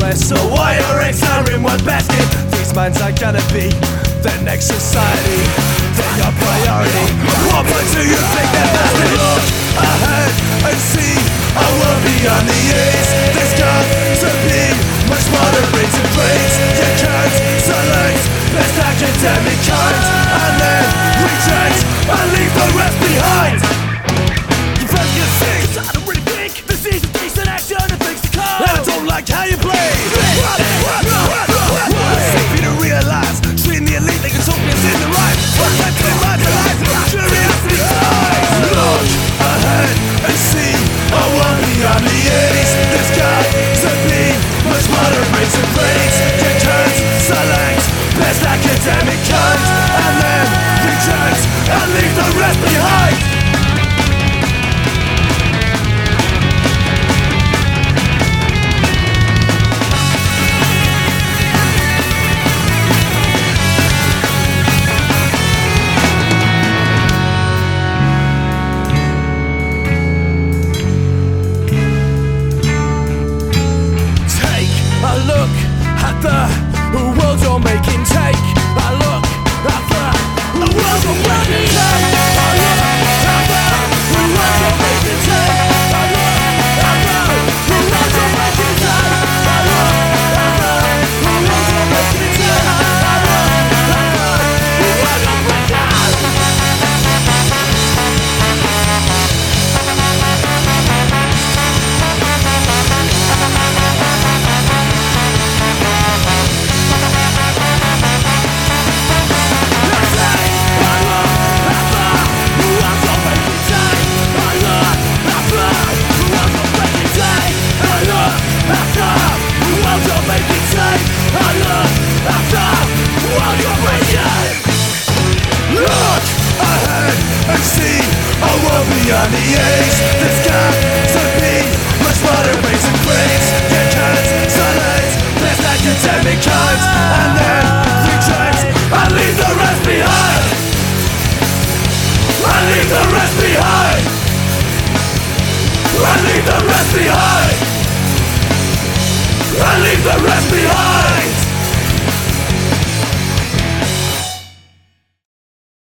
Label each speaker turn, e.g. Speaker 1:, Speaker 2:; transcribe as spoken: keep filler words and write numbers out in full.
Speaker 1: useless. So why are eggs are in one basket? These minds are gonna be the next society. They're your priority. What part do you think they're bastard? Look ahead and see a world beyond the years. There's got to be much more than brains and brains. You can't select best academic kind and then reject and leave the rest behind. You first get sick, I don't really think this is a decent action and things to come. And I don't like how you play. It's for you to realize treating the elite like utopians in the right. Fuck that to marginalize curiosity dies. Look ahead and see a world beyond the eighties. There's got to be much more than brains and brains. You can't select best academic kind and then reject and leave the rest behind. Look at the